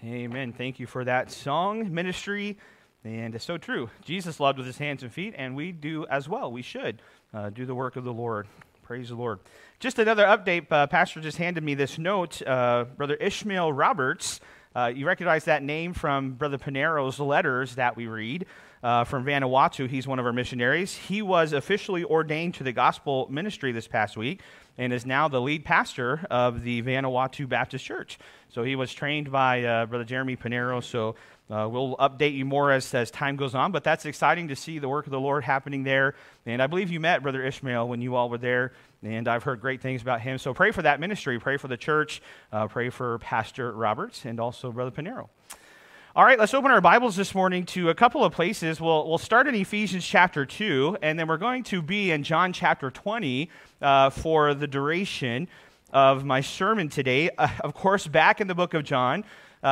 Amen. Thank you for that song, ministry. And it's so true. Jesus loved with his hands and feet, and we do as well. We should do the work of the Lord. Praise the Lord. Just another update. Pastor just handed me this note. Brother Ishmael Roberts, you recognize that name from Brother Pinero's letters that we read from Vanuatu. He's one of our missionaries. He was officially ordained to the gospel ministry this past week and is now the lead pastor of the Vanuatu Baptist Church. So he was trained by Brother Jeremy Pinero. So we'll update you more as time goes on, but that's exciting to see the work of the Lord happening there. And I believe you met Brother Ishmael when you all were there, and I've heard great things about him. So pray for that ministry, pray for the church, pray for Pastor Roberts, and also Brother Pinero. All right, let's open our Bibles this morning to a couple of places. We'll start in Ephesians chapter 2, and then we're going to be in John chapter 20 for the duration of my sermon today. Of course, back in the book of John,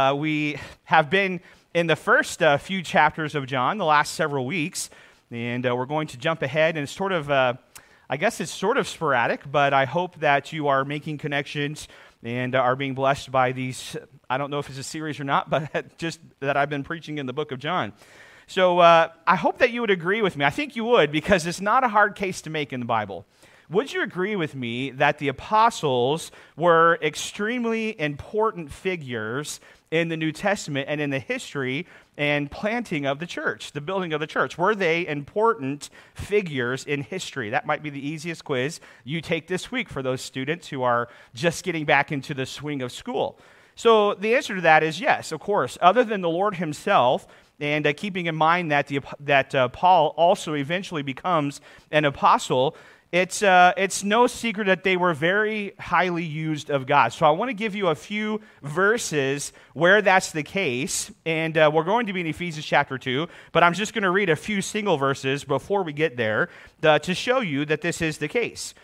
we have been in the first few chapters of John the last several weeks, and we're going to jump ahead, and it's sort of, I guess it's sort of sporadic, but I hope that you are making connections and are being blessed by these. I don't know if it's a series or not, but just that I've been preaching in the book of John. So I hope that you would agree with me. I think you would, because it's not a hard case to make in the Bible. Would you agree with me that the apostles were extremely important figures in the New Testament and in the history and planting of the church, the building of the church? Were they important figures in history? That might be the easiest quiz you take this week for those students who are just getting back into the swing of school. So the answer to that is yes, of course. Other than the Lord himself, and keeping in mind that Paul also eventually becomes an apostle, it's no secret that they were very highly used of God. So I want to give you a few verses where that's the case, and we're going to be in Ephesians chapter 2, but I'm just going to read a few single verses before we get there to show you that this is the case.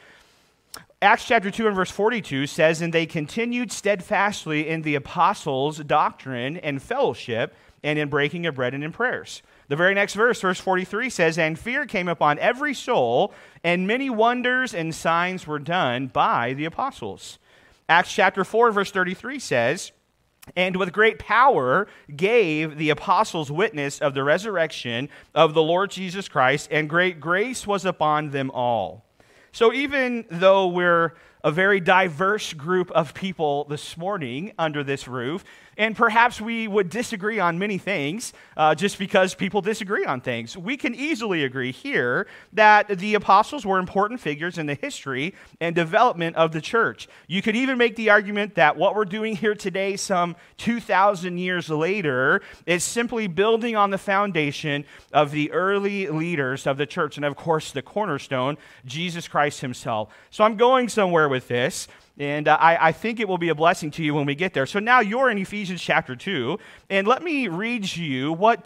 Acts chapter 2 and verse 42 says, "And they continued steadfastly in the apostles' doctrine and fellowship, and in breaking of bread and in prayers." The very next verse, verse 43 says, "And fear came upon every soul, and many wonders and signs were done by the apostles." Acts chapter 4, verse 33 says, "And with great power gave the apostles witness of the resurrection of the Lord Jesus Christ, and great grace was upon them all." So even though we're a very diverse group of people this morning under this roof, and perhaps we would disagree on many things just because people disagree on things, we can easily agree here that the apostles were important figures in the history and development of the church. You could even make the argument that what we're doing here today, some 2,000 years later, is simply building on the foundation of the early leaders of the church, and of course the cornerstone, Jesus Christ himself. So I'm going somewhere with this, and I think it will be a blessing to you when we get there. So now you're in Ephesians chapter 2, and let me read you what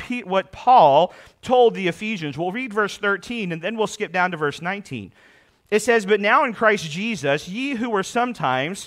Paul told the Ephesians. We'll read verse 13, and then we'll skip down to verse 19. It says, "But now in Christ Jesus, ye who sometimes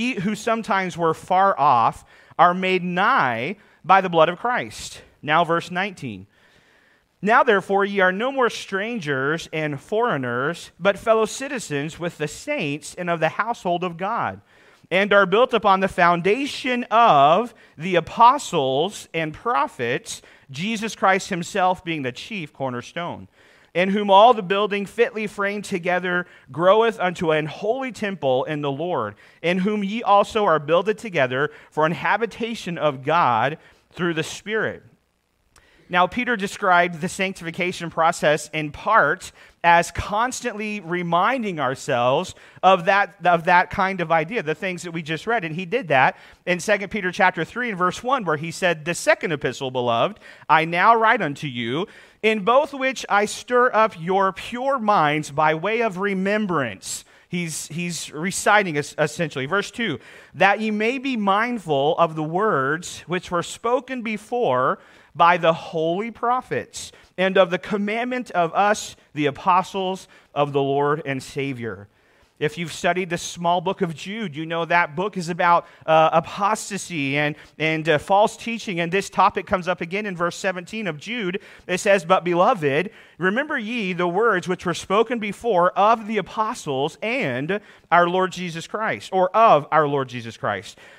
were far off, are made nigh by the blood of Christ." Now verse 19. "Now therefore ye are no more strangers and foreigners, but fellow citizens with the saints and of the household of God, and are built upon the foundation of the apostles and prophets, Jesus Christ himself being the chief cornerstone, in whom all the building fitly framed together groweth unto an holy temple in the Lord, in whom ye also are builded together for an habitation of God through the Spirit." Now, Peter described the sanctification process in part as constantly reminding ourselves of that kind of idea, the things that we just read. And he did that in 2 Peter chapter 3 and verse 1, where he said, "The second epistle, beloved, I now write unto you, in both which I stir up your pure minds by way of remembrance." He's reciting essentially. Verse 2, "That ye may be mindful of the words which were spoken before by the holy prophets, and of the commandment of us, the apostles of the Lord and Savior." If you've studied the small book of Jude, you know that book is about apostasy and false teaching, and this topic comes up again in verse 17 of Jude. It says, "But beloved, remember ye the words which were spoken before of the apostles and our Lord Jesus Christ," or of our Lord Jesus Christ,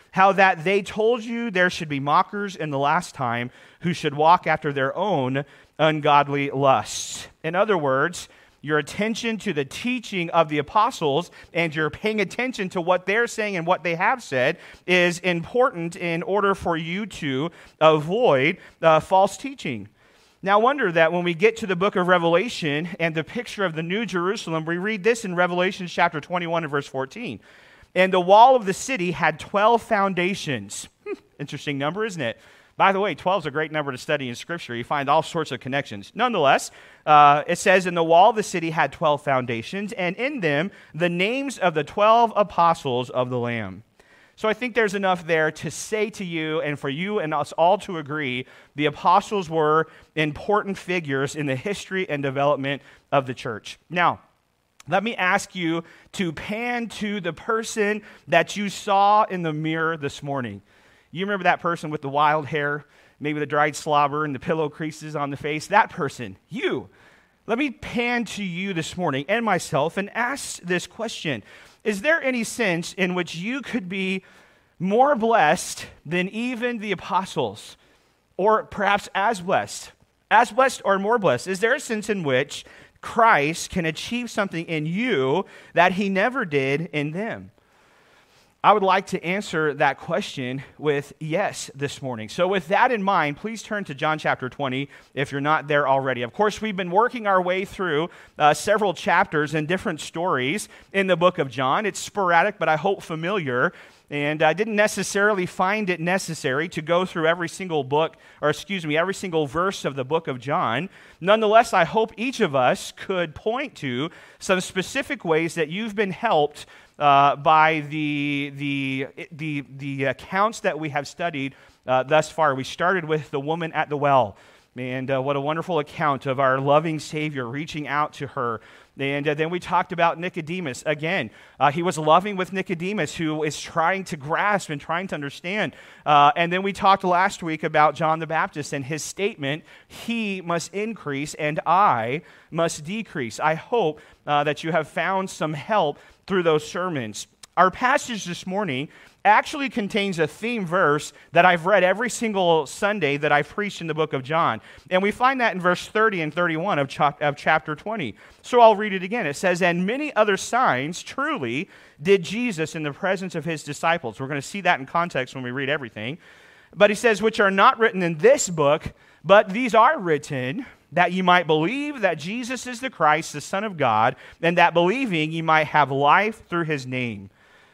how that they told you there should be mockers in the last time who should walk after their own ungodly lusts. In other words, your attention to the teaching of the apostles and you're paying attention to what they're saying and what they have said is important in order for you to avoid false teaching. Now, wonder that when we get to the book of Revelation and the picture of the New Jerusalem, we read this in Revelation chapter 21 and verse 14. And the wall of the city had 12 foundations. Interesting number, isn't it? By the way, 12 is a great number to study in Scripture. You find all sorts of connections. Nonetheless, it says, and the wall of the city had 12 foundations, and in them the names of the 12 apostles of the Lamb. So I think there's enough there to say to you and for you and us all to agree the apostles were important figures in the history and development of the church. Now, let me ask you to pan to the person that you saw in the mirror this morning. You remember that person with the wild hair, maybe the dried slobber and the pillow creases on the face? That person, you. Let me pan to you this morning and myself and ask this question. Is there any sense in which you could be more blessed than even the apostles? Or perhaps as blessed or more blessed? Is there a sense in which Christ can achieve something in you that he never did in them? I would like to answer that question with yes this morning. So with that in mind, please turn to John chapter 20 if you're not there already. Of course, we've been working our way through several chapters and different stories in the book of John. It's sporadic, but I hope familiar. And I didn't necessarily find it necessary to go through every single every single verse of the book of John. Nonetheless, I hope each of us could point to some specific ways that you've been helped by the accounts that we have studied thus far. We started with the woman at the well, and what a wonderful account of our loving Savior reaching out to her. And then we talked about Nicodemus. Again, he was loving with Nicodemus, who is trying to grasp and trying to understand. And then we talked last week about John the Baptist and his statement, he must increase and I must decrease. I hope that you have found some help through those sermons. Our passage this morning actually contains a theme verse that I've read every single Sunday that I've preached in the book of John. And we find that in verse 30 and 31 of chapter 20. So I'll read it again. It says, and many other signs truly did Jesus in the presence of his disciples. We're going to see that in context when we read everything. But he says, which are not written in this book, but these are written that ye might believe that Jesus is the Christ, the Son of God, and that believing ye might have life through his name.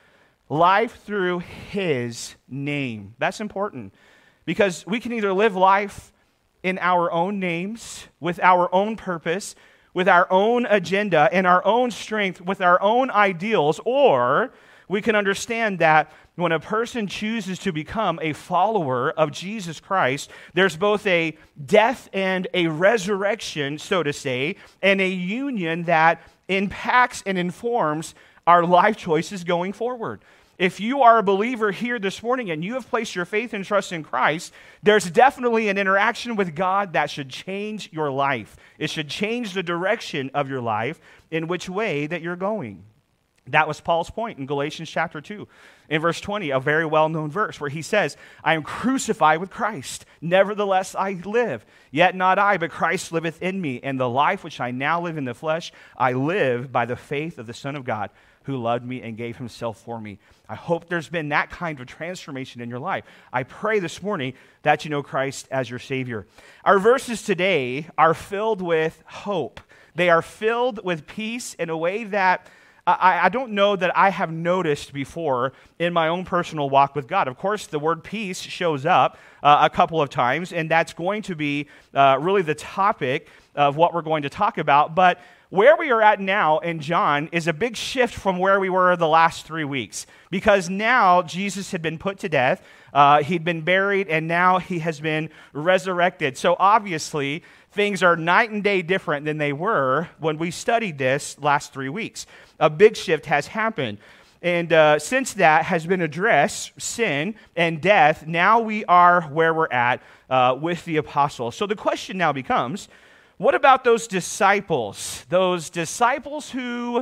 Life through his name. That's important because we can either live life in our own names, with our own purpose, with our own agenda, and our own strength, with our own ideals, or we can understand that when a person chooses to become a follower of Jesus Christ, there's both a death and a resurrection, so to say, and a union that impacts and informs our life choices going forward. If you are a believer here this morning and you have placed your faith and trust in Christ, there's definitely an interaction with God that should change your life. It should change the direction of your life in which way that you're going. That was Paul's point in Galatians chapter 2. In verse 20, a very well-known verse where he says, I am crucified with Christ. Nevertheless, I live. Yet not I, but Christ liveth in me. And the life which I now live in the flesh, I live by the faith of the Son of God, who loved me and gave himself for me. I hope there's been that kind of transformation in your life. I pray this morning that you know Christ as your Savior. Our verses today are filled with hope. They are filled with peace in a way that I don't know that I have noticed before in my own personal walk with God. Of course, the word peace shows up a couple of times, and that's going to be really the topic of what we're going to talk about. But where we are at now in John is a big shift from where we were the last 3 weeks, because now Jesus had been put to death, he'd been buried, and now he has been resurrected. So obviously, things are night and day different than they were when we studied this last 3 weeks. A big shift has happened. And since that has been addressed, sin and death, now we are where we're at with the apostles. So the question now becomes, what about those disciples who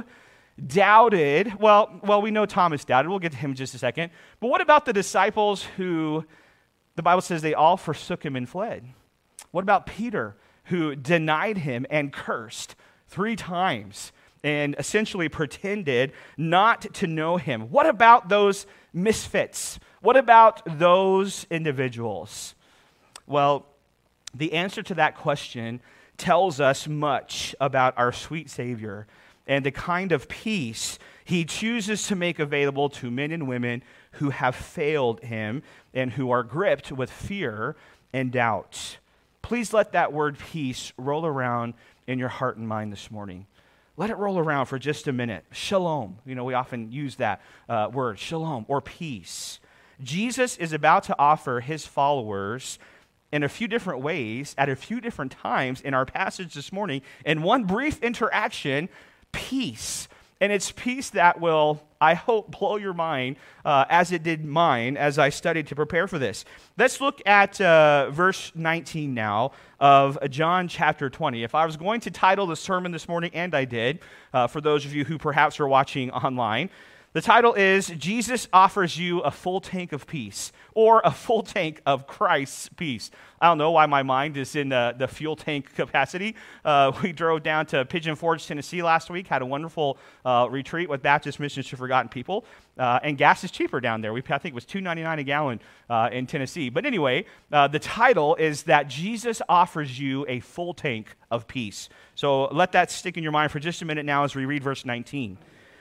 doubted. Well, we know Thomas doubted. We'll get to him in just a second. But what about the disciples who, the Bible says they all forsook him and fled? What about Peter, who denied him and cursed 3 times and essentially pretended not to know him? What about those misfits? What about those individuals? Well, the answer to that question tells us much about our sweet Savior and the kind of peace he chooses to make available to men and women who have failed him and who are gripped with fear and doubt. Please let that word peace roll around in your heart and mind this morning. Let it roll around for just a minute. Shalom. We often use that word, shalom, or peace. Jesus is about to offer his followers in a few different ways, at a few different times in our passage this morning, in one brief interaction, peace. And it's peace that will, I hope, blow your mind as it did mine as I studied to prepare for this. Let's look at verse 19 now of John chapter 20. If I was going to title the sermon this morning, and I did, for those of you who perhaps are watching online, the title is, Jesus Offers You a Full Tank of Peace, or a full tank of Christ's peace. I don't know why my mind is in the fuel tank capacity. We drove down to Pigeon Forge, Tennessee last week, had a wonderful retreat with Baptist Missions to Forgotten People, and gas is cheaper down there. I think it was $2.99 a gallon in Tennessee. But anyway, the title is that Jesus offers you a full tank of peace. So let that stick in your mind for just a minute now as we read verse 19.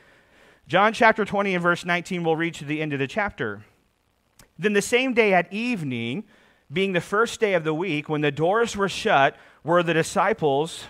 John chapter 20 and verse 19 will reach the end of the chapter. Then the same day at evening, being the first day of the week, when the doors were shut, where the disciples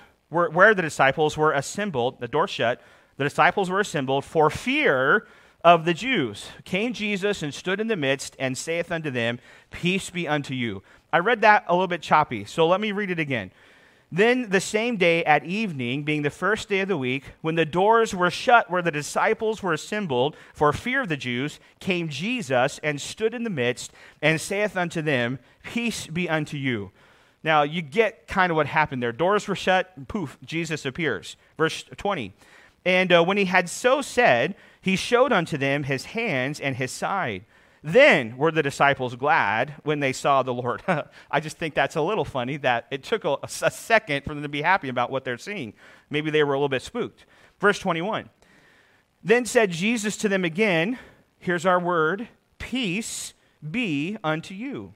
were assembled, the door shut, the disciples were assembled for fear of the Jews. Came Jesus and stood in the midst and saith unto them, Peace be unto you. I read that a little bit choppy, so let me read it again. Then the same day at evening, being the first day of the week, when the doors were shut where the disciples were assembled for fear of the Jews, came Jesus and stood in the midst and saith unto them, Peace be unto you. Now, you get kind of what happened there. Doors were shut, poof, Jesus appears. Verse 20. And when he had so said, he showed unto them his hands and his side. Then were the disciples glad when they saw the Lord. I just think that's a little funny that it took a second for them to be happy about what they're seeing. Maybe they were a little bit spooked. Verse 21. Then said Jesus to them again, here's our word, Peace be unto you.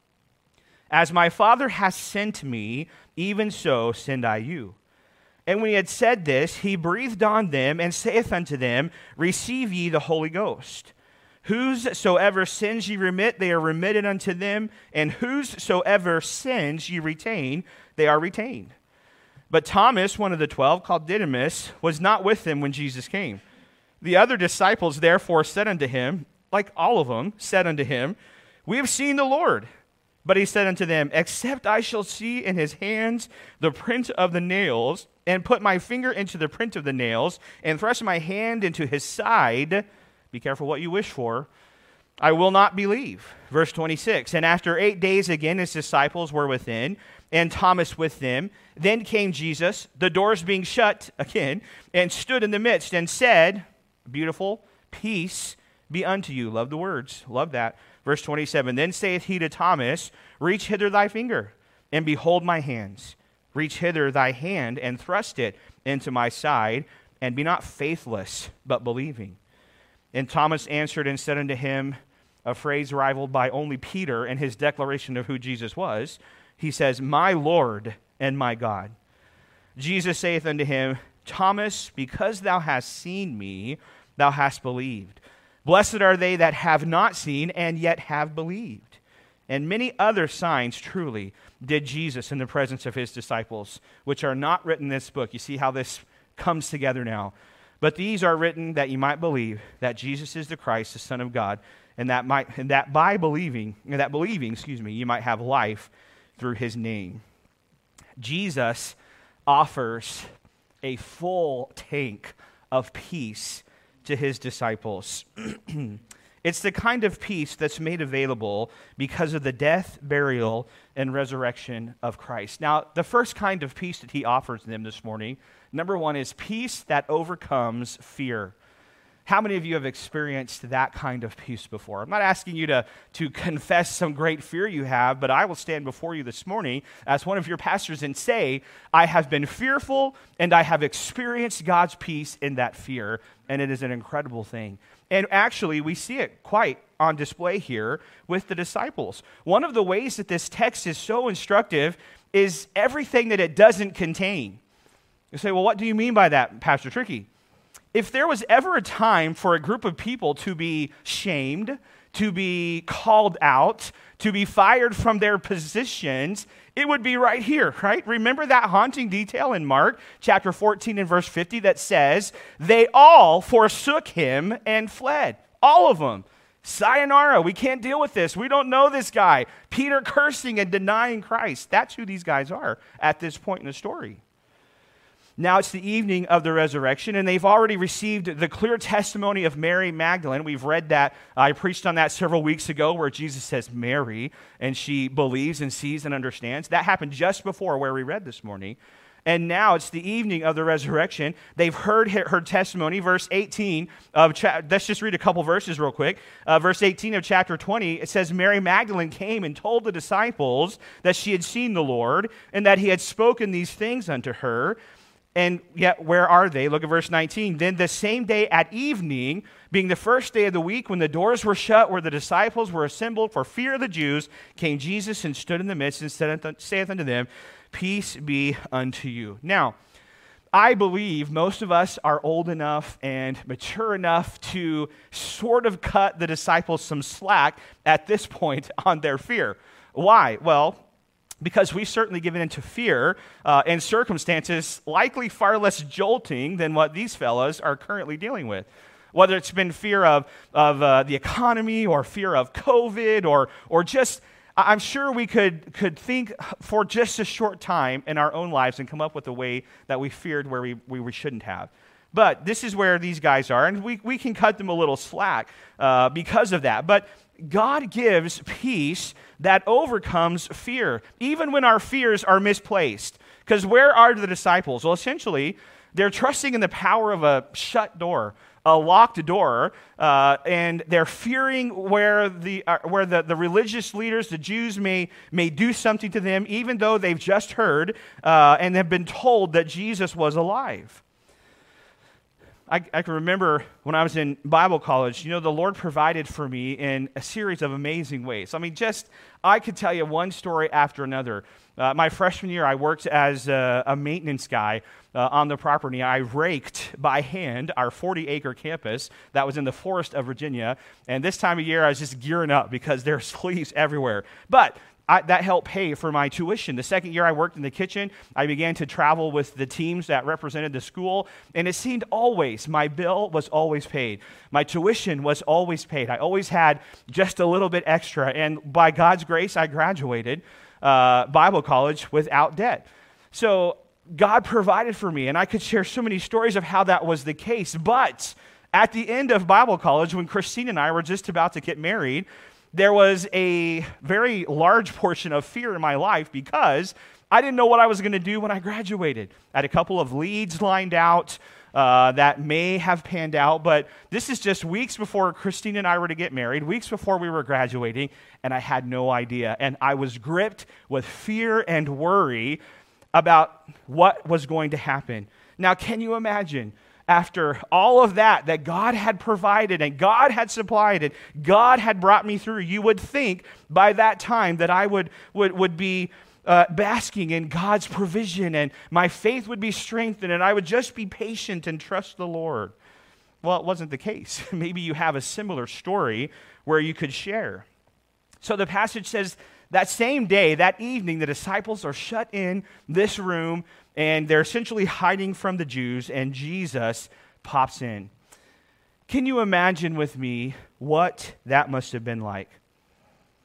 As my Father hath sent me, even so send I you. And when he had said this, he breathed on them and saith unto them, Receive ye the Holy Ghost. Whosoever sins ye remit, they are remitted unto them, and whosoever sins ye retain, they are retained. But Thomas, one of the 12, called Didymus, was not with them when Jesus came. The other disciples therefore said unto him, like all of them, said unto him, We have seen the Lord. But he said unto them, Except I shall see in his hands the print of the nails, and put my finger into the print of the nails, and thrust my hand into his side, be careful what you wish for, I will not believe. Verse 26, And after 8 days again his disciples were within, and Thomas with them. Then came Jesus, the doors being shut again, and stood in the midst, and said, beautiful, Peace be unto you. Love the words. Love that. Verse 27, Then saith he to Thomas, Reach hither thy finger, and behold my hands. Reach hither thy hand, and thrust it into my side, and be not faithless, but believing. And Thomas answered and said unto him, a phrase rivaled by only Peter in his declaration of who Jesus was. He says, My Lord and my God. Jesus saith unto him, Thomas, because thou hast seen me, thou hast believed. Blessed are they that have not seen and yet have believed. And many other signs truly did Jesus in the presence of his disciples, which are not written in this book. You see how this comes together now. But these are written that you might believe that Jesus is the Christ, the Son of God, and that by believing, you might have life through his name. Jesus offers a full tank of peace to his disciples. It's the kind of peace that's made available because of the death, burial, and resurrection of Christ. Now, the first kind of peace that he offers them this morning, number one, is peace that overcomes fear. How many of you have experienced that kind of peace before? I'm not asking you to confess some great fear you have, but I will stand before you this morning as one of your pastors and say, I have been fearful and I have experienced God's peace in that fear, and it is an incredible thing. And actually, we see it quite on display here with the disciples. One of the ways that this text is so instructive is everything that it doesn't contain. You say, well, what do you mean by that, Pastor Tricky? If there was ever a time for a group of people to be shamed, to be called out, to be fired from their positions, it would be right here, right? Remember that haunting detail in Mark chapter 14 and verse 50 that says, they all forsook him and fled. All of them. Sayonara, we can't deal with this. We don't know this guy. Peter cursing and denying Christ. That's who these guys are at this point in the story. Now it's the evening of the resurrection, and they've already received the clear testimony of Mary Magdalene. We've read that. I preached on that several weeks ago where Jesus says Mary, and she believes and sees and understands. That happened just before where we read this morning. And now it's the evening of the resurrection. They've heard her testimony. Verse 18 of let's just read a couple verses real quick. Verse 18 of chapter 20, it says, Mary Magdalene came and told the disciples that she had seen the Lord and that he had spoken these things unto her. And yet, where are they? Look at verse 19. Then the same day at evening, being the first day of the week, when the doors were shut, where the disciples were assembled for fear of the Jews, came Jesus and stood in the midst and saith unto them, Peace be unto you. Now, I believe most of us are old enough and mature enough to sort of cut the disciples some slack at this point on their fear. Why? Well, because we've certainly given into fear and circumstances likely far less jolting than what these fellas are currently dealing with. Whether it's been fear of the economy or fear of COVID or just, I'm sure we could think for just a short time in our own lives and come up with a way that we feared where we shouldn't have. But this is where these guys are, and we can cut them a little slack because of that. But God gives peace that overcomes fear, even when our fears are misplaced. Because where are the disciples? Well, essentially, they're trusting in the power of a shut door, a locked door, and they're fearing where the religious leaders, the Jews, may do something to them, even though they've just heard and have been told that Jesus was alive. I can remember when I was in Bible college, the Lord provided for me in a series of amazing ways. I mean, I could tell you one story after another. My freshman year, I worked as a maintenance guy on the property. I raked by hand our 40-acre campus that was in the forest of Virginia. And this time of year, I was just gearing up because there's leaves everywhere. But that helped pay for my tuition. The second year I worked in the kitchen, I began to travel with the teams that represented the school, and it seemed always, my bill was always paid. My tuition was always paid. I always had just a little bit extra, and by God's grace, I graduated Bible college without debt. So God provided for me, and I could share so many stories of how that was the case, but at the end of Bible college, when Christine and I were just about to get married, there was a very large portion of fear in my life because I didn't know what I was going to do when I graduated. I had a couple of leads lined out that may have panned out, but this is just weeks before Christine and I were to get married, weeks before we were graduating, and I had no idea. And I was gripped with fear and worry about what was going to happen. Now, can you imagine? After all of that God had provided and God had supplied and God had brought me through, you would think by that time that I would be basking in God's provision and my faith would be strengthened and I would just be patient and trust the Lord. Well, it wasn't the case. Maybe you have a similar story where you could share. So the passage says that same day, that evening, the disciples are shut in this room and they're essentially hiding from the Jews, and Jesus pops in. Can you imagine with me what that must have been like?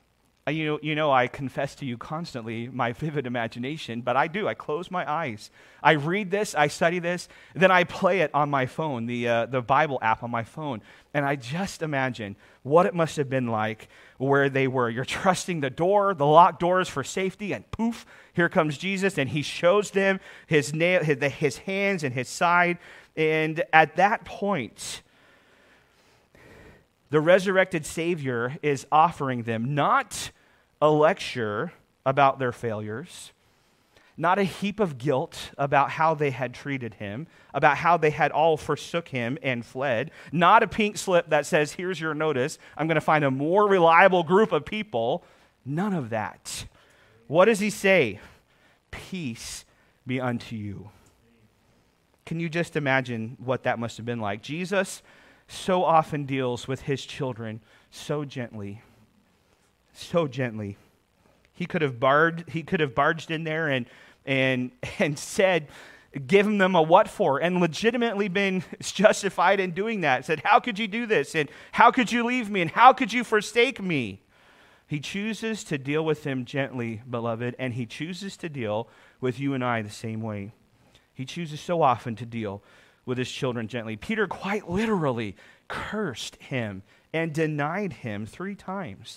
I confess to you constantly my vivid imagination, but I do. I close my eyes. I read this, I study this, then I play it on my phone, the Bible app on my phone, and I just imagine what it must have been like where they were. You're trusting the locked doors for safety, and poof, here comes Jesus, and he shows them his hands and his side, and at that point, the resurrected Savior is offering them not a lecture about their failures, not a heap of guilt about how they had treated him, about how they had all forsook him and fled, not a pink slip that says, here's your notice, I'm going to find a more reliable group of people. None of that. What does he say? Peace be unto you. Can you just imagine what that must have been like? Jesus so often deals with his children so gently. So gently. He could have barged in there and said, given them a what for, and legitimately been justified in doing that. Said, how could you do this? And how could you leave me? And how could you forsake me? He chooses to deal with them gently, beloved, and he chooses to deal with you and I the same way. He chooses so often to deal with his children gently. Peter quite literally cursed him and denied him 3 times.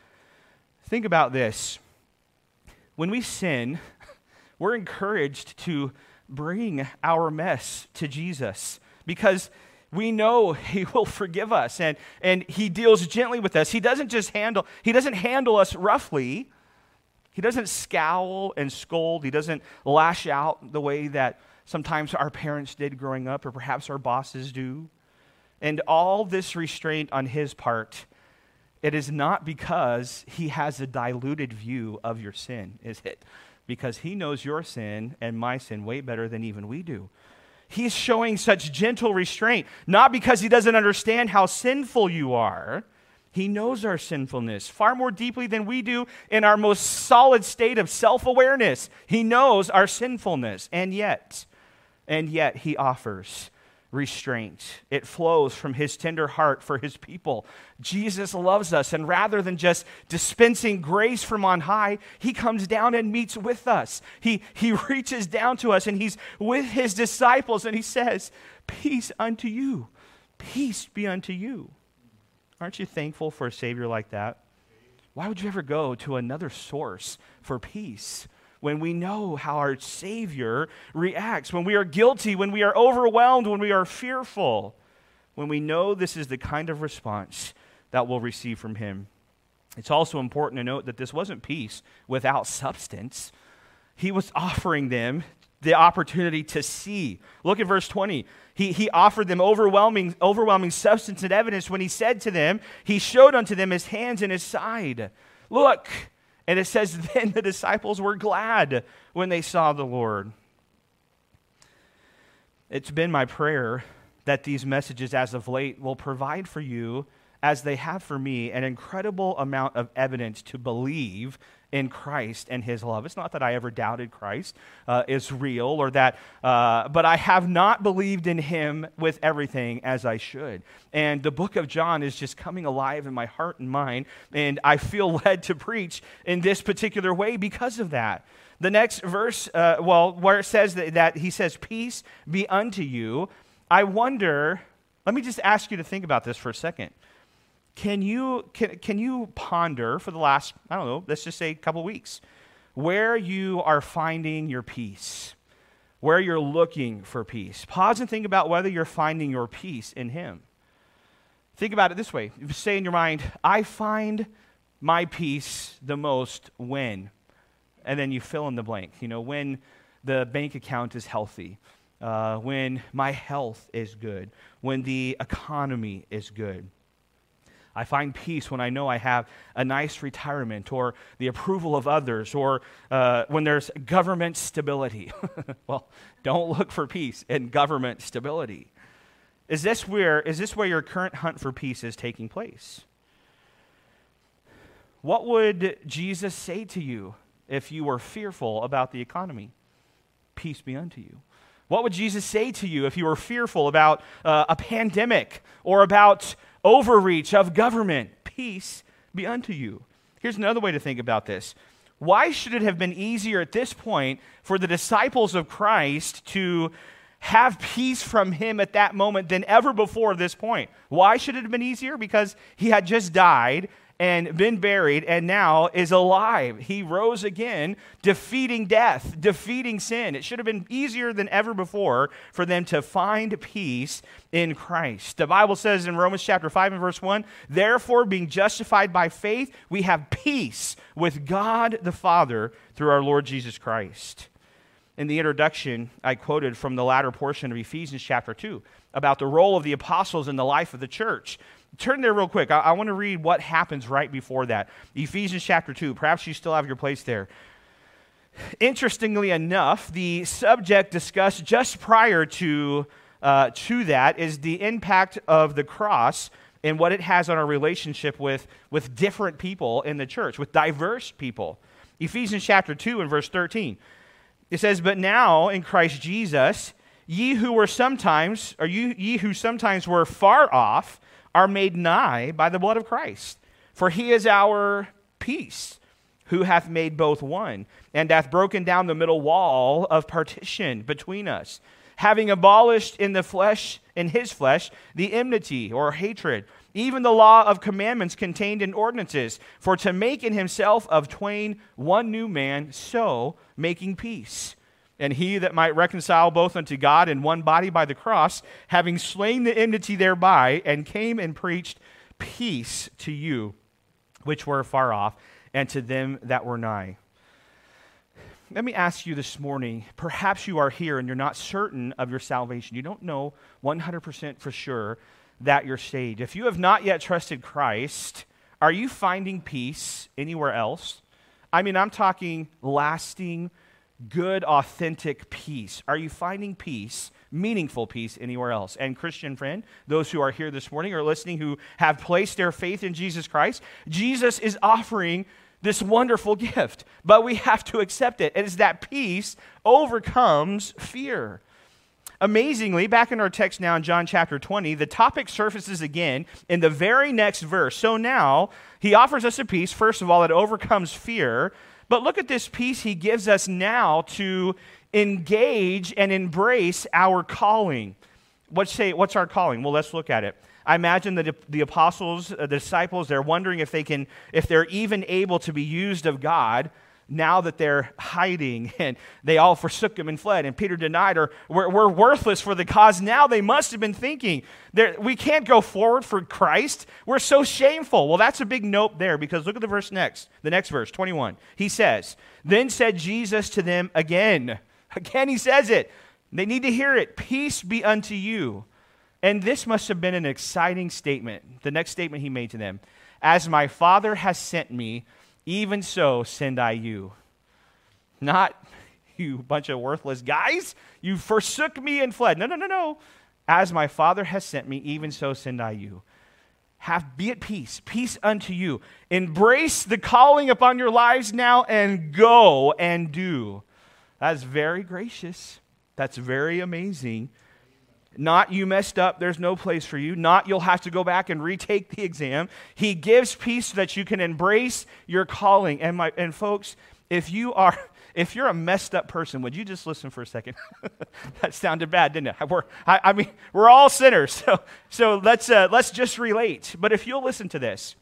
Think about this. When we sin, we're encouraged to bring our mess to Jesus because we know he will forgive us and he deals gently with us. He doesn't handle us roughly. He doesn't scowl and scold. He doesn't lash out the way that sometimes our parents did growing up, or perhaps our bosses do. And all this restraint on his part, it is not because he has a diluted view of your sin, is it? Because he knows your sin and my sin way better than even we do. He's showing such gentle restraint, not because he doesn't understand how sinful you are. He knows our sinfulness far more deeply than we do in our most solid state of self-awareness. He knows our sinfulness, and yet he offers restraint. It flows from his tender heart for his people. Jesus loves us, and rather than just dispensing grace from on high, he comes down and meets with us. He reaches down to us, and he's with his disciples, and he says, peace unto you. Peace be unto you. Aren't you thankful for a Savior like that? Why would you ever go to another source for peace when we know how our Savior reacts, when we are guilty, when we are overwhelmed, when we are fearful, when we know this is the kind of response that we'll receive from him? It's also important to note that this wasn't peace without substance. He was offering them the opportunity to see. Look at verse 20. He offered them overwhelming substance and evidence when he said to them, he showed unto them his hands and his side. Look. And it says, then the disciples were glad when they saw the Lord. It's been my prayer that these messages as of late will provide for you, as they have for me, an incredible amount of evidence to believe in Christ and his love. It's not that I ever doubted Christ is real, or that, but I have not believed in him with everything as I should. And the book of John is just coming alive in my heart and mind, and I feel led to preach in this particular way because of that. The next verse, where it says that he says, peace be unto you, I wonder, let me just ask you to think about this for a second. Can you ponder for the last, I don't know, let's just say a couple weeks, where you are finding your peace, where you're looking for peace? Pause and think about whether you're finding your peace in him. Think about it this way. You say in your mind, I find my peace the most when, and then you fill in the blank. When the bank account is healthy, when my health is good, when the economy is good. I find peace when I know I have a nice retirement, or the approval of others, or when there's government stability. Well, don't look for peace in government stability. Is this where your current hunt for peace is taking place? What would Jesus say to you if you were fearful about the economy? Peace be unto you. What would Jesus say to you if you were fearful about a pandemic or about overreach of government? Peace be unto you. Here's another way to think about this. Why should it have been easier at this point for the disciples of Christ to have peace from him at that moment than ever before this point? Why should it have been easier? Because he had just died and been buried and now is alive. He rose again, defeating death, defeating sin. It should have been easier than ever before for them to find peace in Christ. The Bible says in Romans chapter 5 and verse 1, therefore, being justified by faith, we have peace with God the Father through our Lord Jesus Christ. In the introduction, I quoted from the latter portion of Ephesians chapter 2 about the role of the apostles in the life of the church. Turn there real quick. I want to read what happens right before that. Ephesians chapter 2. Perhaps you still have your place there. Interestingly enough, the subject discussed just prior to that is the impact of the cross and what it has on our relationship with different people in the church, with diverse people. Ephesians chapter 2 and verse 13. It says, but now in Christ Jesus, ye who sometimes were far off, are made nigh by the blood of Christ. For he is our peace, who hath made both one, and hath broken down the middle wall of partition between us, having abolished in his flesh, the enmity or hatred, even the law of commandments contained in ordinances, for to make in himself of twain one new man, so making peace. And he that might reconcile both unto God in one body by the cross, having slain the enmity thereby, and came and preached peace to you, which were far off, and to them that were nigh. Let me ask you this morning, perhaps you are here and you're not certain of your salvation. You don't know 100% for sure that you're saved. If you have not yet trusted Christ, are you finding peace anywhere else? I mean, I'm talking lasting, good, authentic peace. Are you finding peace, meaningful peace, anywhere else? And Christian friend, those who are here this morning or listening who have placed their faith in Jesus Christ, Jesus is offering this wonderful gift, but we have to accept it. It is that peace overcomes fear. Amazingly, back in our text now in John chapter 20, the topic surfaces again in the very next verse. So now, he offers us a peace, first of all, that overcomes fear. But look at this peace he gives us now to engage and embrace our calling. What's our calling? Well, let's look at it. I imagine that the apostles, the disciples, they're wondering if they're even able to be used of God now that they're hiding and they all forsook him and fled and Peter denied, or we're worthless for the cause. Now they must have been thinking, we can't go forward for Christ. We're so shameful. Well, that's a big note there, because look at the next verse, 21. He says, then said Jesus to them again. Again, he says it. They need to hear it. Peace be unto you. And this must have been an exciting statement. The next statement he made to them, as my Father has sent me, even so send I you. Not, you bunch of worthless guys, you forsook me and fled. No. As my Father has sent me, even so send I you. Be at peace, peace unto you. Embrace the calling upon your lives now and go and do. That's very gracious. That's very amazing. Not you messed up, there's no place for you. Not you'll have to go back and retake the exam. He gives peace so that you can embrace your calling. And folks, if you're a messed up person, would you just listen for a second? That sounded bad, didn't it? We're all sinners, so let's just relate. But if you'll listen to this,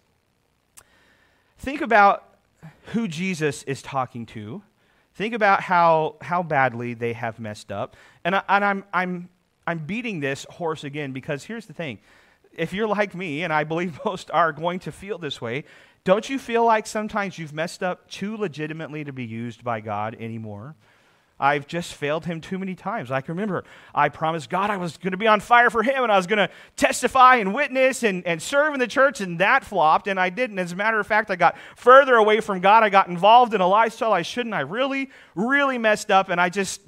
think about who Jesus is talking to. Think about how badly they have messed up. And I'm beating this horse again, because here's the thing. If you're like me, and I believe most are going to feel this way, don't you feel like sometimes you've messed up too legitimately to be used by God anymore? I've just failed him too many times. I can remember I promised God I was going to be on fire for him, and I was going to testify and witness and serve in the church, and that flopped, and I didn't. As a matter of fact, I got further away from God. I got involved in a lifestyle I shouldn't. I really, really messed up, and it's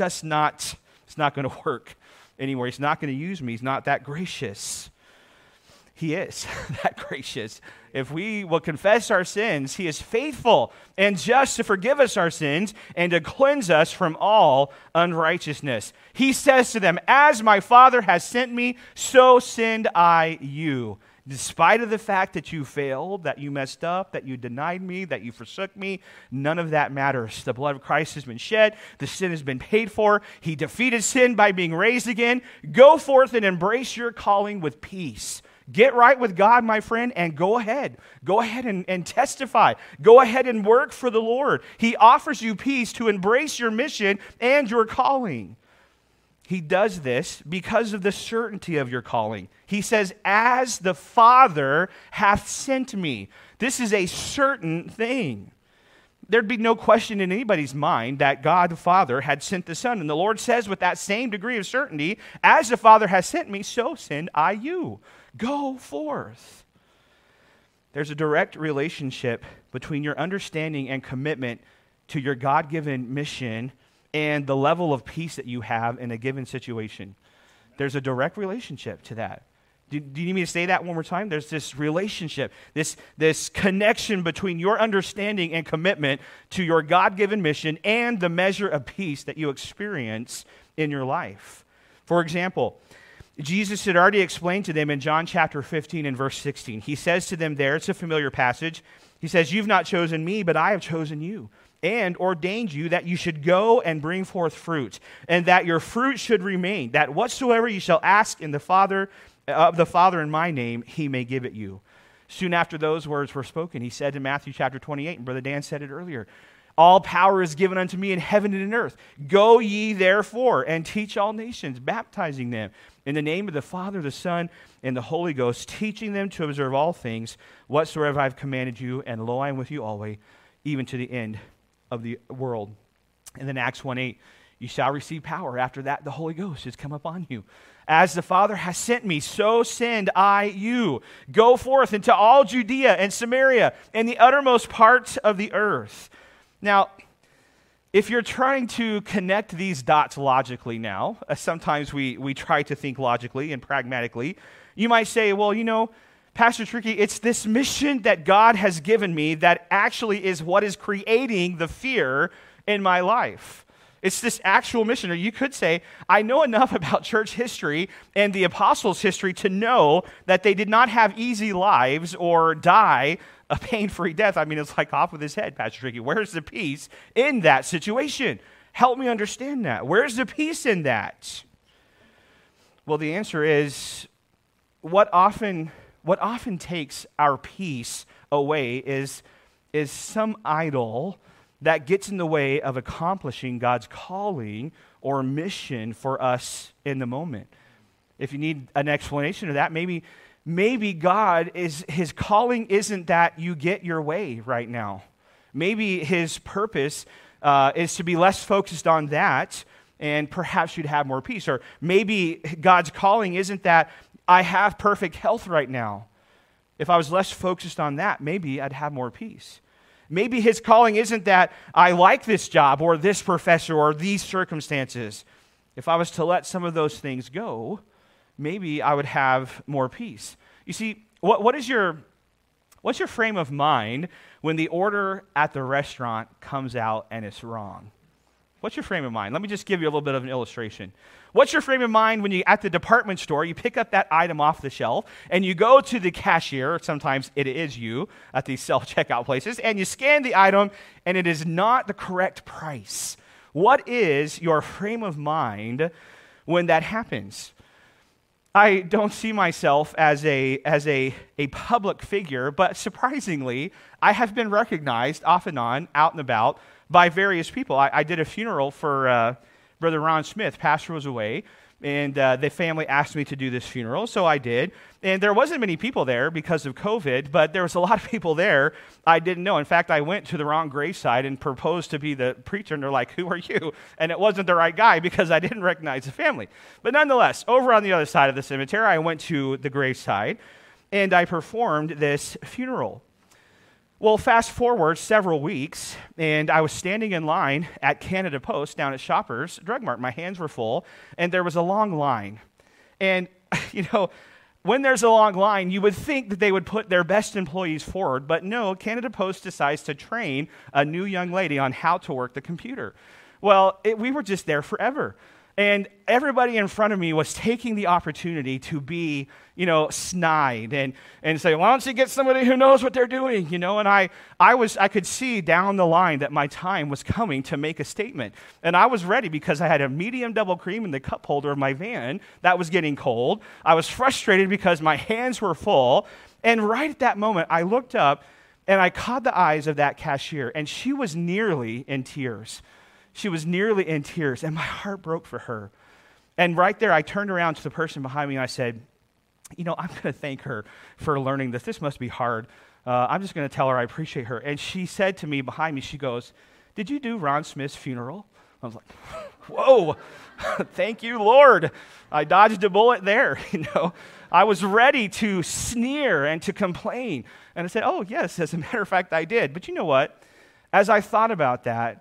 not going to work anymore. He's not going to use me. He's not that gracious. He is that gracious. If we will confess our sins, he is faithful and just to forgive us our sins and to cleanse us from all unrighteousness. He says to them, as my Father has sent me, so send I you. Despite of the fact that you failed, that you messed up, that you denied me, that you forsook me, none of that matters. The blood of Christ has been shed. The sin has been paid for. He defeated sin by being raised again. Go forth and embrace your calling with peace. Get right with God, my friend, and go ahead. Go ahead and testify. Go ahead and work for the Lord. He offers you peace to embrace your mission and your calling. He does this because of the certainty of your calling. He says, as the Father hath sent me. This is a certain thing. There'd be no question in anybody's mind that God the Father had sent the Son. And the Lord says with that same degree of certainty, as the Father has sent me, so send I you. Go forth. There's a direct relationship between your understanding and commitment to your God-given mission and the level of peace that you have in a given situation. There's a direct relationship to that. Do you need me to say that one more time? There's this relationship, this connection between your understanding and commitment to your God-given mission and the measure of peace that you experience in your life. For example, Jesus had already explained to them in John chapter 15 and verse 16. He says to them there, it's a familiar passage, he says, you've not chosen me, but I have chosen you and ordained you that you should go and bring forth fruit, and that your fruit should remain, that whatsoever you shall ask in the Father in my name, he may give it you. Soon after those words were spoken, he said in Matthew chapter 28, and Brother Dan said it earlier, all power is given unto me in heaven and in earth. Go ye therefore and teach all nations, baptizing them in the name of the Father, the Son, and the Holy Ghost, teaching them to observe all things whatsoever I have commanded you, and lo, I am with you always, even to the end of the world. And then Acts 1:8, you shall receive power. After that, the Holy Ghost has come upon you. As the Father has sent me, so send I you. Go forth into all Judea and Samaria and the uttermost parts of the earth. Now, if you're trying to connect these dots logically now, sometimes we try to think logically and pragmatically, you might say, well, you know, Pastor Tricky, it's this mission that God has given me that actually is what is creating the fear in my life. It's this actual mission. Or you could say, I know enough about church history and the apostles' history to know that they did not have easy lives or die a pain-free death. I mean, it's like off with his head, Pastor Tricky. Where's the peace in that situation? Help me understand that. Where's the peace in that? Well, the answer is what often takes our peace away is some idol that gets in the way of accomplishing God's calling or mission for us in the moment. If you need an explanation of that, maybe God his calling isn't that you get your way right now. Maybe his purpose is to be less focused on that, and perhaps you'd have more peace. Or maybe God's calling isn't that I have perfect health right now. If I was less focused on that, maybe I'd have more peace. Maybe his calling isn't that I like this job or this professor or these circumstances. If I was to let some of those things go, maybe I would have more peace. You see, what's your frame of mind when the order at the restaurant comes out and it's wrong? What's your frame of mind? Let me just give you a little bit of an illustration. What's your frame of mind when you at the department store, you pick up that item off the shelf, and you go to the cashier, or sometimes it is you at these self-checkout places, and you scan the item, and it is not the correct price? What is your frame of mind when that happens? I don't see myself as a public figure, but surprisingly, I have been recognized off and on, out and about, by various people. I did a funeral for Brother Ron Smith. Pastor was away, and the family asked me to do this funeral, so I did. And there wasn't many people there because of COVID, but there was a lot of people there I didn't know. In fact, I went to the wrong graveside and proposed to be the preacher, and they're like, who are you? And it wasn't the right guy because I didn't recognize the family. But nonetheless, over on the other side of the cemetery, I went to the graveside, and I performed this funeral. Well, fast forward several weeks, and I was standing in line at Canada Post down at Shoppers Drug Mart. My hands were full, and there was a long line. And, you know, when there's a long line, you would think that they would put their best employees forward, but no, Canada Post decides to train a new young lady on how to work the computer. Well, we were just there forever. And everybody in front of me was taking the opportunity to be, snide and say, why don't you get somebody who knows what they're doing, And I could see down the line that my time was coming to make a statement. And I was ready because I had a medium double cream in the cup holder of my van that was getting cold. I was frustrated because my hands were full. And right at that moment, I looked up and I caught the eyes of that cashier, and she was nearly in tears. She was nearly in tears, and my heart broke for her. And right there, I turned around to the person behind me, and I said, I'm going to thank her for learning this. This must be hard. I'm just going to tell her I appreciate her. And she said to me behind me, she goes, did you do Ron Smith's funeral? I was like, whoa, thank you, Lord. I dodged a bullet there, I was ready to sneer and to complain. And I said, oh, yes, as a matter of fact, I did. But you know what? As I thought about that,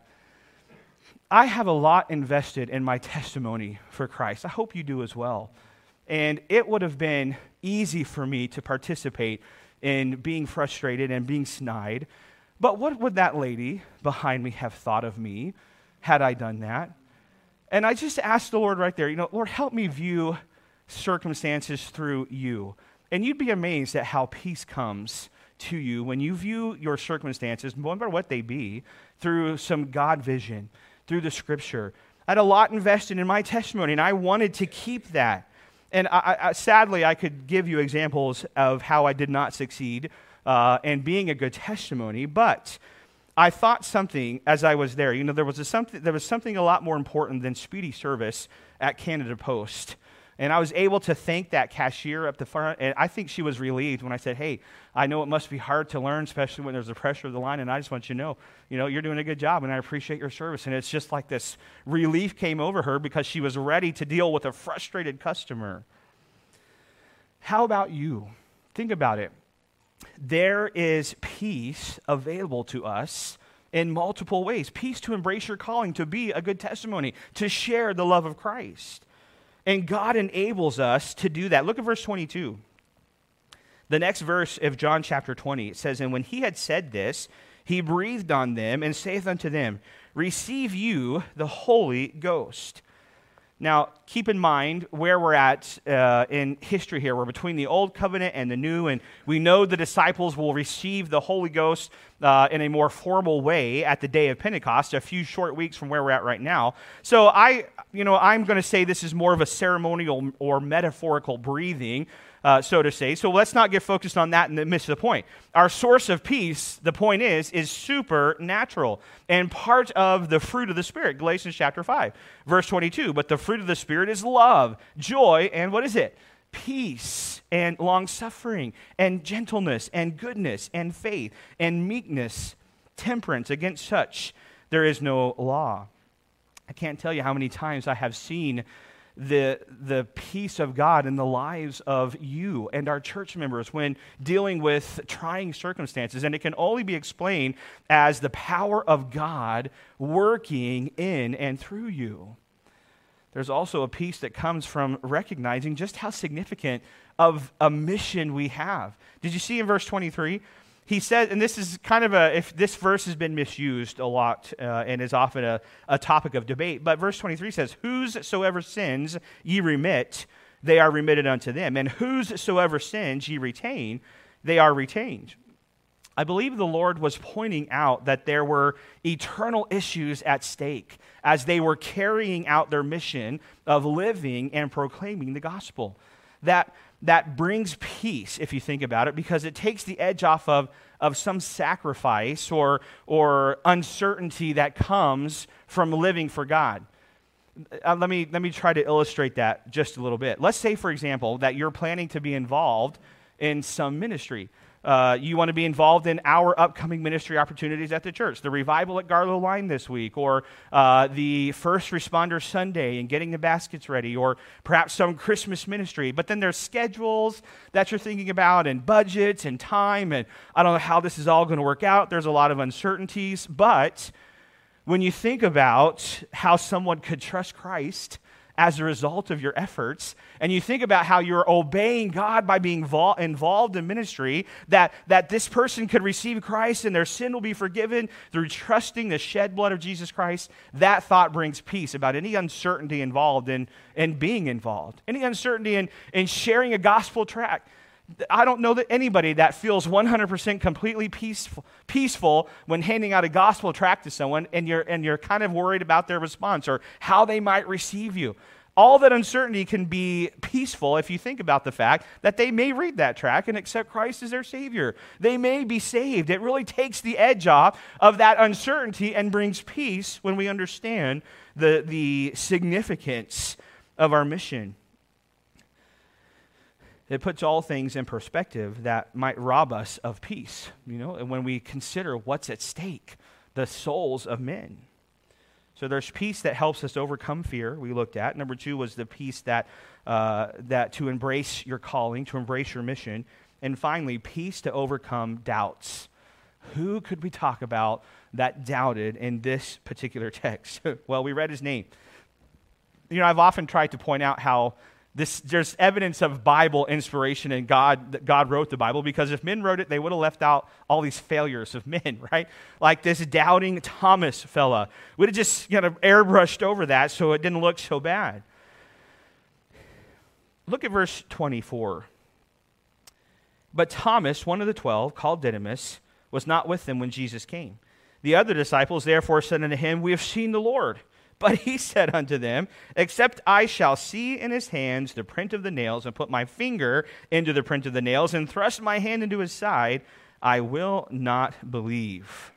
I have a lot invested in my testimony for Christ. I hope you do as well. And it would have been easy for me to participate in being frustrated and being snide. But what would that lady behind me have thought of me had I done that? And I just asked the Lord right there, Lord, help me view circumstances through you. And you'd be amazed at how peace comes to you when you view your circumstances, no matter what they be, through some God vision, through the Scripture. I had a lot invested in my testimony, and I wanted to keep that. And sadly, I could give you examples of how I did not succeed in being a good testimony, but I thought something as I was there. There was something a lot more important than speedy service at Canada Post. And I was able to thank that cashier up the front, and I think she was relieved when I said, hey, I know it must be hard to learn, especially when there's the pressure of the line, and I just want you to know, you're doing a good job, and I appreciate your service. And it's just like this relief came over her because she was ready to deal with a frustrated customer. How about you? Think about it. There is peace available to us in multiple ways. Peace to embrace your calling, to be a good testimony, to share the love of Christ. And God enables us to do that. Look at verse 22. The next verse of John chapter 20, it says, and when he had said this, he breathed on them and saith unto them, receive you the Holy Ghost. Now, keep in mind where we're at in history here. We're between the Old Covenant and the New, and we know the disciples will receive the Holy Ghost in a more formal way at the day of Pentecost, a few short weeks from where we're at right now. So I'm going to say this is more of a ceremonial or metaphorical breathing, so to say. So let's not get focused on that and miss the point. Our source of peace, the point is supernatural and part of the fruit of the Spirit. Galatians chapter 5, verse 22. But the fruit of the Spirit is love, joy, and what is it? Peace, and long-suffering, and gentleness, and goodness, and faith, and meekness, temperance. Against such there is no law. I can't tell you how many times I have seen the peace of God in the lives of you and our church members when dealing with trying circumstances. And it can only be explained as the power of God working in and through you. There's also a peace that comes from recognizing just how significant of a mission we have. Did you see in verse 23? He said, and this is kind of if this verse has been misused a lot and is often a topic of debate, but verse 23 says, whosoever sins ye remit, they are remitted unto them. And whosoever sins ye retain, they are retained. I believe the Lord was pointing out that there were eternal issues at stake as they were carrying out their mission of living and proclaiming the gospel. That brings peace, if you think about it, because it takes the edge off of some sacrifice or uncertainty that comes from living for God. Let me try to illustrate that just a little bit. Let's say, for example, that you're planning to be involved in some ministry. You want to be involved in our upcoming ministry opportunities at the church, the revival at Garlow Line this week, or the First Responder Sunday and getting the baskets ready, or perhaps some Christmas ministry. But then there's schedules that you're thinking about, and budgets and time, and I don't know how this is all going to work out. There's a lot of uncertainties, but when you think about how someone could trust Christ as a result of your efforts, and you think about how you're obeying God by being involved in ministry, that this person could receive Christ and their sin will be forgiven through trusting the shed blood of Jesus Christ, that thought brings peace about any uncertainty involved in being involved, any uncertainty in sharing a gospel tract. I don't know that anybody that feels 100% completely peaceful when handing out a gospel tract to someone and you're kind of worried about their response or how they might receive you. All that uncertainty can be peaceful if you think about the fact that they may read that tract and accept Christ as their Savior. They may be saved. It really takes the edge off of that uncertainty and brings peace when we understand the significance of our mission. It puts all things in perspective that might rob us of peace, and when we consider what's at stake, the souls of men. So there's peace that helps us overcome fear, we looked at. Number 2 was the peace that to embrace your calling, to embrace your mission. And finally, peace to overcome doubts. Who could we talk about that doubted in this particular text? Well, we read his name. I've often tried to point out how there's evidence of Bible inspiration and that God wrote the Bible, because if men wrote it, they would have left out all these failures of men, right? Like this doubting Thomas fella. Would have just airbrushed over that so it didn't look so bad. Look at verse 24. But Thomas, one of the 12, called Didymus, was not with them when Jesus came. The other disciples therefore said unto him, We have seen the Lord. But he said unto them, Except I shall see in his hands the print of the nails, and put my finger into the print of the nails, and thrust my hand into his side, I will not believe.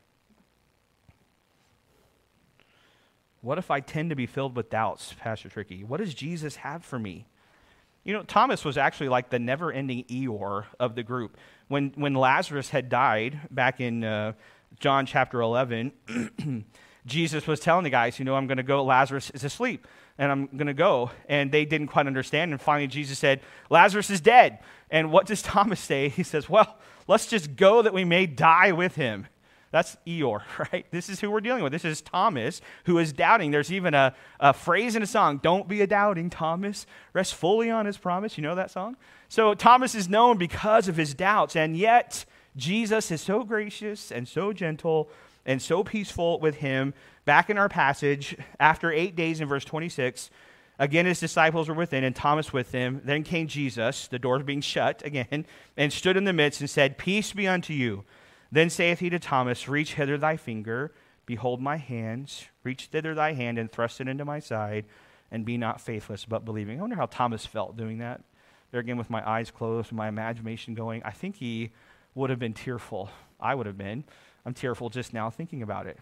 What if I tend to be filled with doubts, Pastor Tricky? What does Jesus have for me? Thomas was actually like the never-ending Eeyore of the group. When Lazarus had died back in John chapter 11, Jesus was telling the guys, I'm going to go. Lazarus is asleep, and I'm going to go. And they didn't quite understand. And finally, Jesus said, Lazarus is dead. And what does Thomas say? He says, well, let's just go that we may die with him. That's Eeyore, right? This is who we're dealing with. This is Thomas, who is doubting. There's even a phrase in a song, Don't be a doubting Thomas, rest fully on his promise. You know that song? So Thomas is known because of his doubts, and yet Jesus is so gracious and so gentle and so peaceful with him. Back in our passage, after 8 days in verse 26, again his disciples were within and Thomas with them. Then came Jesus, the doors being shut again, and stood in the midst and said, Peace be unto you. Then saith he to Thomas, Reach hither thy finger, behold my hands, reach thither thy hand and thrust it into my side, and be not faithless but believing. I wonder how Thomas felt doing that. There again with my eyes closed and my imagination going. I think he would have been tearful. I would have been. I'm tearful just now thinking about it.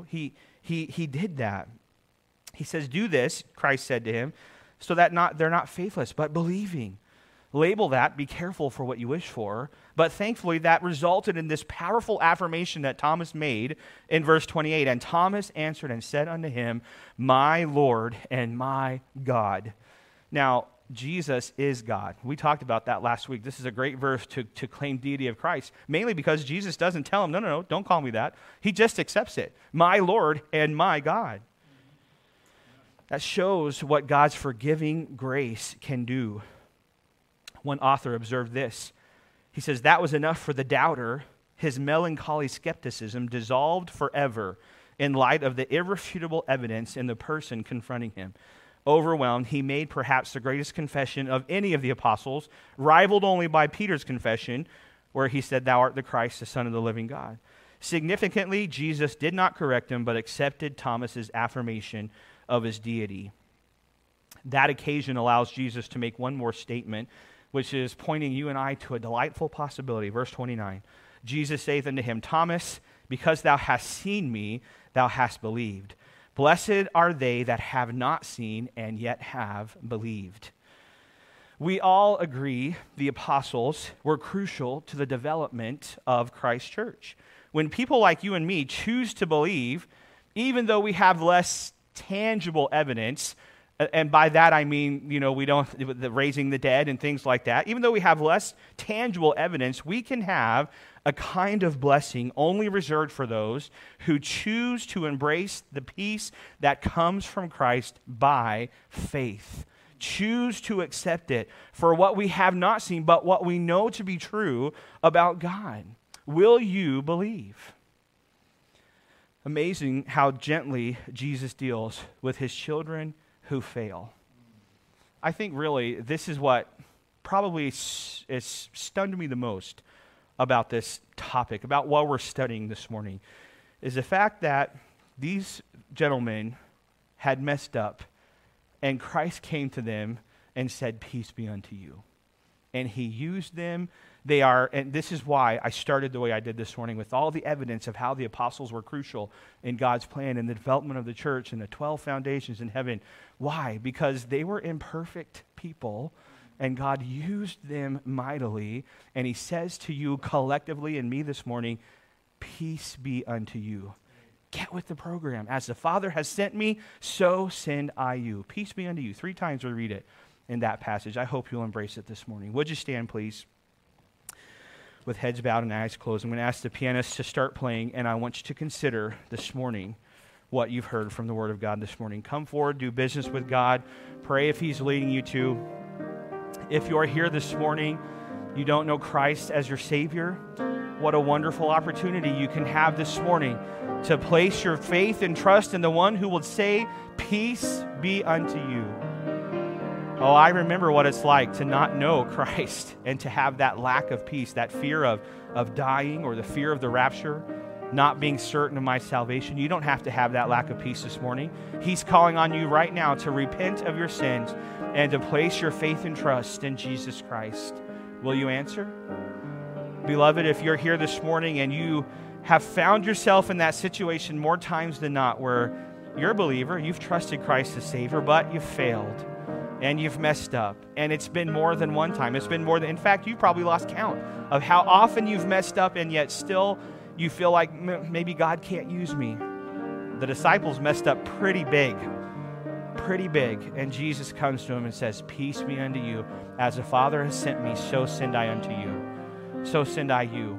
He did that. He says, do this, Christ said to him, so that they're not faithless, but believing. Label that, be careful for what you wish for. But thankfully, that resulted in this powerful affirmation that Thomas made in verse 28. And Thomas answered and said unto him, My Lord and my God. Now, Jesus is God. We talked about that last week. This is a great verse to claim deity of Christ, mainly because Jesus doesn't tell him, no, don't call me that. He just accepts it. My Lord and my God. That shows what God's forgiving grace can do. One author observed this. He says, that was enough for the doubter. His melancholy skepticism dissolved forever in light of the irrefutable evidence in the person confronting him. Overwhelmed, he made perhaps the greatest confession of any of the apostles, rivaled only by Peter's confession, where he said, Thou art the Christ, the Son of the living God. Significantly, Jesus did not correct him, but accepted Thomas's affirmation of his deity. That occasion allows Jesus to make one more statement, which is pointing you and I to a delightful possibility. Verse 29, Jesus saith unto him, Thomas, because thou hast seen me, thou hast believed. Blessed are they that have not seen and yet have believed. We all agree the apostles were crucial to the development of Christ's church. When people like you and me choose to believe, even though we have less tangible evidence, and by that I mean, we don't, raising the dead and things like that, even though we have less tangible evidence, we can have a kind of blessing only reserved for those who choose to embrace the peace that comes from Christ by faith. Choose to accept it for what we have not seen, but what we know to be true about God. Will you believe? Amazing how gently Jesus deals with his children who fail. I think really this is what probably has stunned me the most about this topic, about what we're studying this morning, is the fact that these gentlemen had messed up and Christ came to them and said, "Peace be unto you." And he used them. And this is why I started the way I did this morning, with all the evidence of how the apostles were crucial in God's plan and the development of the church and the 12 foundations in heaven. Why? Because they were imperfect people, and God used them mightily. And he says to you collectively and me this morning, peace be unto you. Get with the program. As the Father has sent me, so send I you. Peace be unto you. 3 times we read it in that passage. I hope you'll embrace it this morning. Would you stand, please? With heads bowed and eyes closed, I'm going to ask the pianist to start playing, and I want you to consider this morning what you've heard from the Word of God this morning. Come forward, do business with God, pray if he's leading you to. If you're here this morning, you don't know Christ as your Savior, what a wonderful opportunity you can have this morning to place your faith and trust in the one who will say, "Peace be unto you." Oh, I remember what it's like to not know Christ and to have that lack of peace, that fear of dying, or the fear of the rapture, not being certain of my salvation. You don't have to have that lack of peace this morning. He's calling on you right now to repent of your sins and to place your faith and trust in Jesus Christ. Will you answer? Beloved, if you're here this morning and you have found yourself in that situation more times than not, where you're a believer, you've trusted Christ as Savior, but you've failed and you've messed up, and it's been more than one time. It's been more than, in fact, you probably lost count of how often you've messed up, and yet still you feel like maybe God can't use me. The disciples messed up pretty big, and Jesus comes to him and says, "Peace be unto you. As the Father has sent me, so send I unto you. So send I you."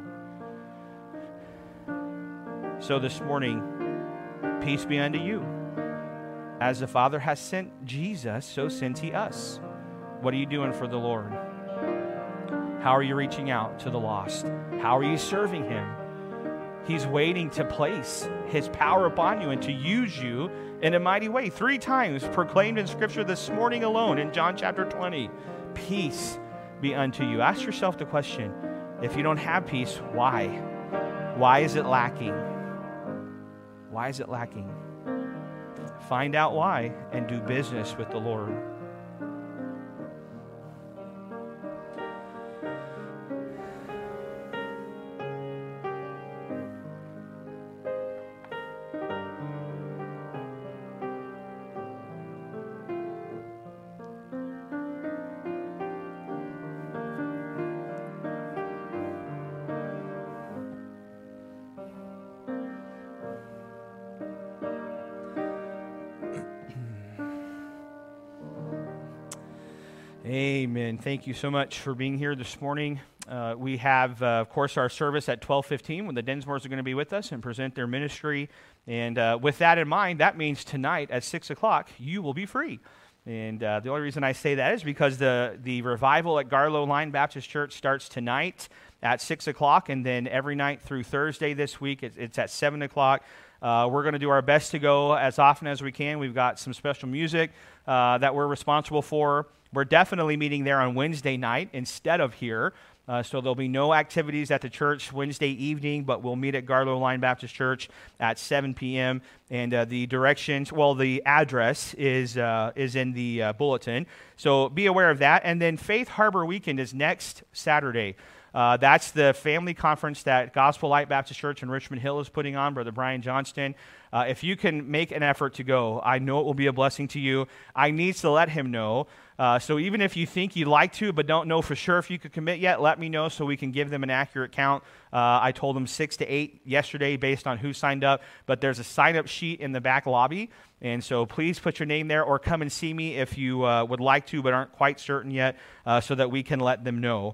So this morning, peace be unto you. As the Father has sent Jesus, so sends he us. What are you doing for the Lord? How are you reaching out to the lost? How are you serving him? He's waiting to place his power upon you and to use you in a mighty way. 3 times proclaimed in Scripture this morning alone in John chapter 20. Peace be unto you. Ask yourself the question, if you don't have peace, why? Why is it lacking? Why is it lacking? Find out why and do business with the Lord. Amen. Thank you so much for being here this morning. We have, of course, our service at 12:15 when the Densmores are going to be with us and present their ministry. And with that in mind, that means tonight at 6 o'clock, you will be free. And the only reason I say that is because the revival at Garlow Line Baptist Church starts tonight at 6 o'clock, and then every night through Thursday this week, it's at 7 o'clock. We're going to do our best to go as often as we can. We've got some special music that we're responsible for. We're definitely meeting there on Wednesday night instead of here. So there'll be no activities at the church Wednesday evening, but we'll meet at Garlow Line Baptist Church at 7 p.m. And the address is in the bulletin. So be aware of that. And then Faith Harbor Weekend is next Saturday. That's the family conference that Gospel Light Baptist Church in Richmond Hill is putting on, Brother Brian Johnston. If you can make an effort to go, I know it will be a blessing to you. I need to let him know. So even if you think you'd like to but don't know for sure if you could commit yet, let me know so we can give them an accurate count. I told them 6 to 8 yesterday based on who signed up, but there's a sign-up sheet in the back lobby, and so please put your name there or come and see me if you would like to but aren't quite certain yet so that we can let them know.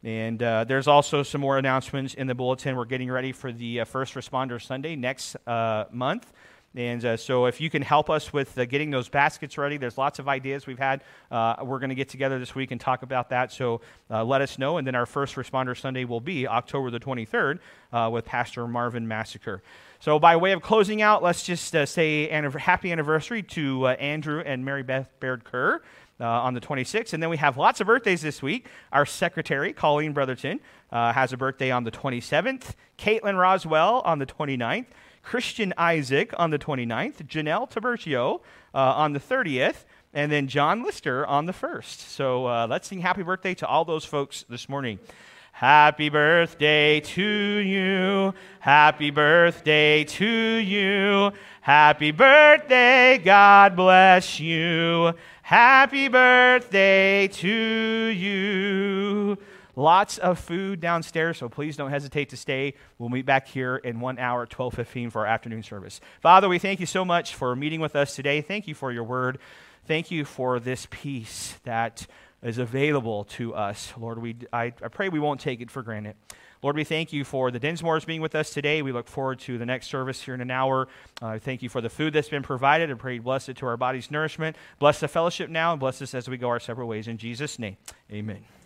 And there's also some more announcements in the bulletin. We're getting ready for the First Responder Sunday next month. And so if you can help us with getting those baskets ready, there's lots of ideas we've had. We're going to get together this week and talk about that. So let us know. And then our First Responder Sunday will be October the 23rd with Pastor Marvin Massacre. So by way of closing out, let's just say happy anniversary to Andrew and Mary Beth Baird Kerr on the 26th. And then we have lots of birthdays this week. Our secretary, Colleen Brotherton, has a birthday on the 27th. Caitlin Roswell on the 29th. Christian Isaac on the 29th. Janelle Tabercio on the 30th. And then John Lister on the 1st. So let's sing happy birthday to all those folks this morning. Happy birthday to you. Happy birthday to you. Happy birthday, God bless you. Happy birthday to you. Lots of food downstairs, so please don't hesitate to stay. We'll meet back here in 1 hour at 12:15 for our afternoon service. Father, we thank you so much for meeting with us today. Thank you for your word. Thank you for this peace that is available to us. Lord, I pray we won't take it for granted. Lord, we thank you for the Dinsmores being with us today. We look forward to the next service here in an hour. Thank you for the food that's been provided. And pray bless it to our body's nourishment. Bless the fellowship now and bless us as we go our separate ways. In Jesus' name, amen.